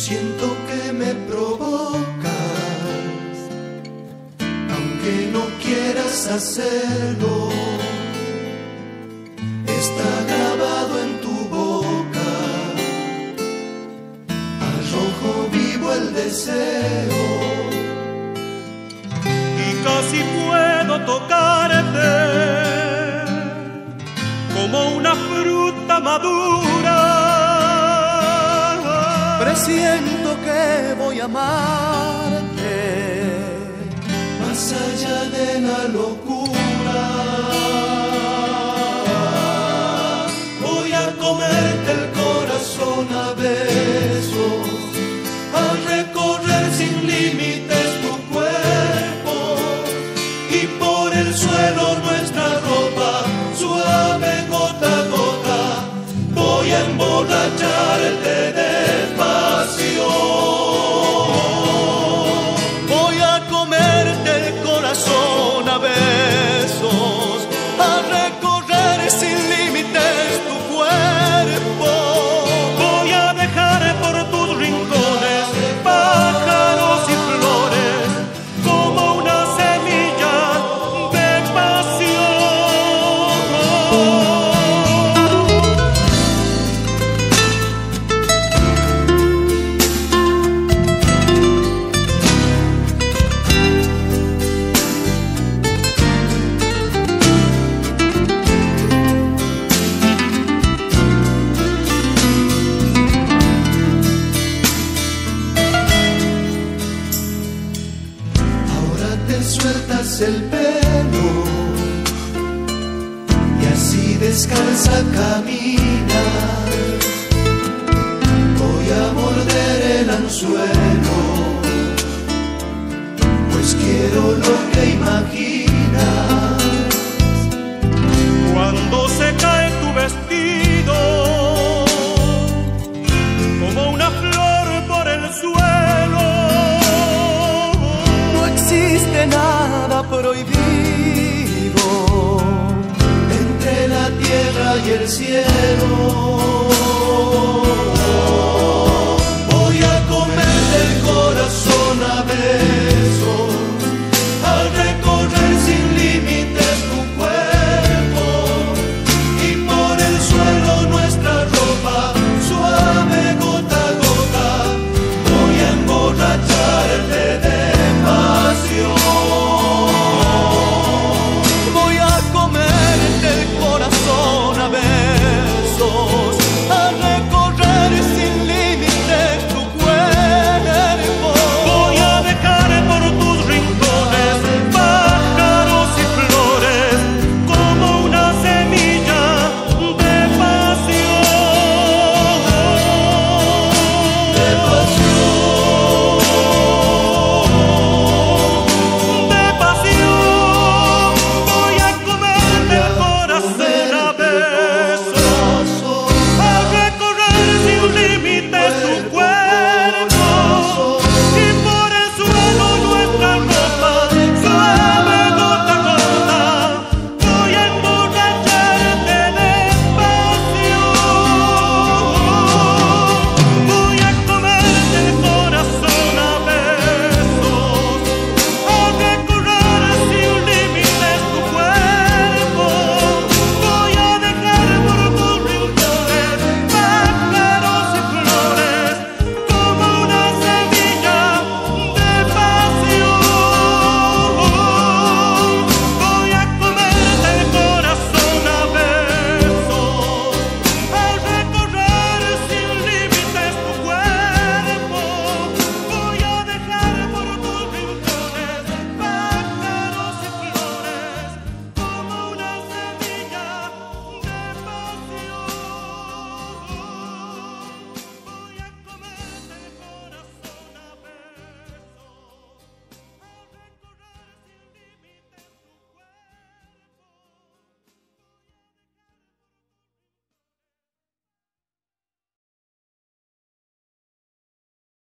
Siento que me provocas, aunque no quieras hacerlo. Está grabado en tu boca, al rojo vivo el deseo. Y casi puedo tocarte como una fruta madura. Presiento que voy a amarte más allá de la locura. Voy a comerte el corazón a besos, a recorrer sin límites tu cuerpo y por el suelo nuestra ropa suave gota a gota. Voy a emborracharte despacio. Voy a comerte el corazón a besos, a recorrer sin límites tu cuerpo. Voy a dejar por tus rincones pájaros y flores como una semilla de pasión. Ahora te sueltas el pelo y así descalza caminas. Voy a morder el anzuelo, pues quiero lo que imaginas. Cuando se cae tu vestido como una flor por el suelo, No existe nada prohibido entre la tierra y el cielo.